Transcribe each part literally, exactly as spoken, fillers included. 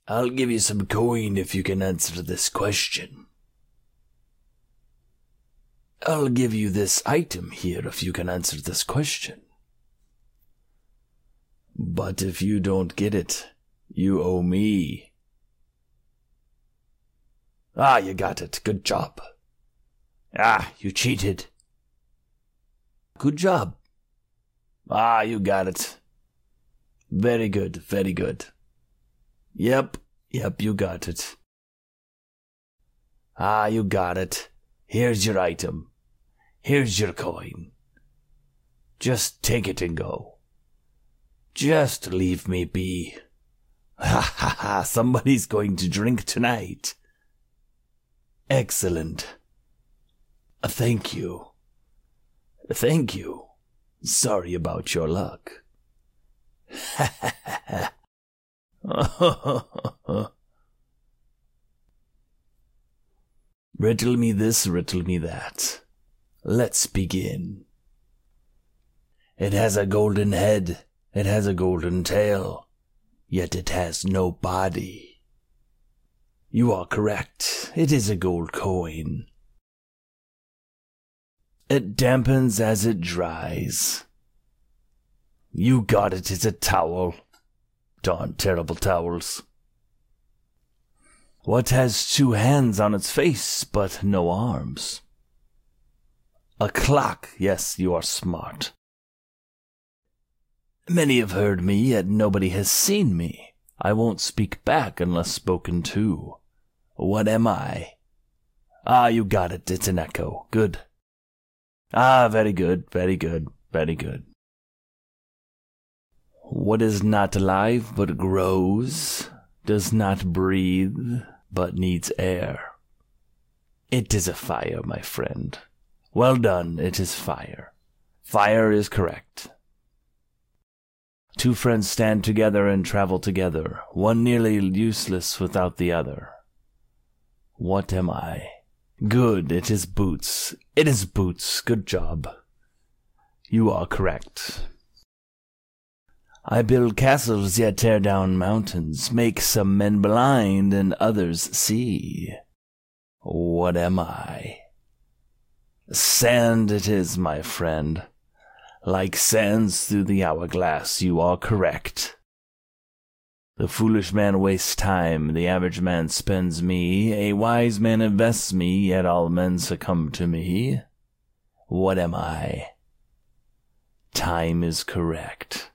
I'll give you some coin if you can answer this question. I'll give you this item here if you can answer this question. But if you don't get it, you owe me. Ah, you got it. Good job. Ah, you cheated. Good job. Ah, you got it. Very good, very good. Yep, yep, you got it. Ah, you got it. Here's your item. Here's your coin. Just take it and go. Just leave me be. Ha ha ha, somebody's going to drink tonight. Excellent. Thank you. Thank you. Sorry about your luck. Ha ha ha ha. Riddle me this, riddle me that. Let's begin. It has a golden head, it has a golden tail, yet it has no body. You are correct, it is a gold coin. It dampens as it dries. You got it, it's a towel. Darn terrible towels. What has two hands on its face but no arms? A clock, yes, you are smart. Many have heard me, yet nobody has seen me. I won't speak back unless spoken to. What am I? Ah, you got it, it's an echo. Good. Ah, very good, very good, very good. What is not alive but grows, does not breathe, but needs air. It is a fire, my friend. Well done, it is fire. Fire is correct. Two friends stand together and travel together, one nearly useless without the other. What am I? Good, it is boots. It is boots, good job. You are correct. I build castles, yet tear down mountains, make some men blind and others see. What am I? Sand it is, my friend. Like sands through the hourglass, you are correct. The foolish man wastes time, the average man spends me, a wise man invests me, yet all men succumb to me. What am I? Time is correct.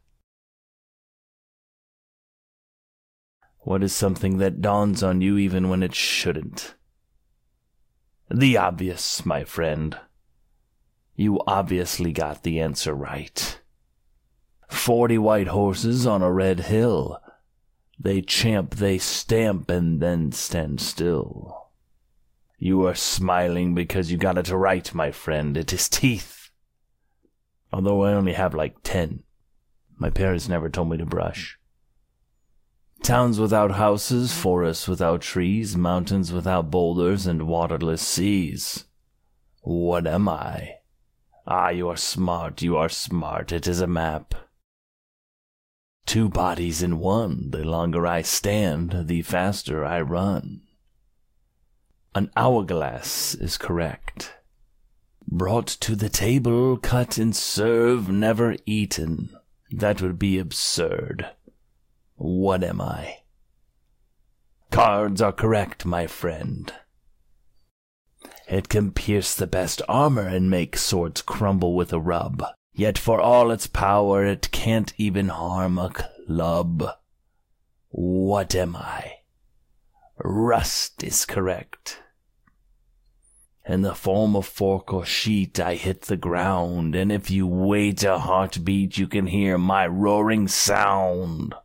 What is something that dawns on you even when it shouldn't? The obvious, my friend. You obviously got the answer right. Forty white horses on a red hill. They champ, they stamp, and then stand still. You are smiling because you got it right, my friend. It is teeth. Although I only have like ten. My parents never told me to brush. Towns without houses, forests without trees, mountains without boulders, and waterless seas. What am I? Ah, you are smart, you are smart. It is a map. Two bodies in one. The longer I stand, the faster I run. An hourglass is correct. Brought to the table, cut and serve, never eaten. That would be absurd. What am I? Cards are correct, my friend. It can pierce the best armor and make swords crumble with a rub. Yet for all its power, it can't even harm a club. What am I? Rust is correct. In the form of fork or sheet, I hit the ground, and if you wait a heartbeat, you can hear my roaring sound.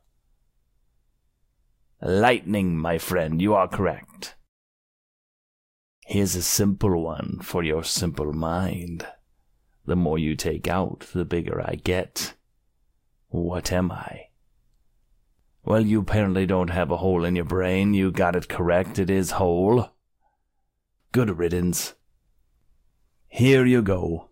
Lightning, my friend, you are correct. Here's a simple one for your simple mind. The more you take out, the bigger I get. What am I? Well, you apparently don't have a hole in your brain. You got it correct. It is whole. Good riddance. Here you go.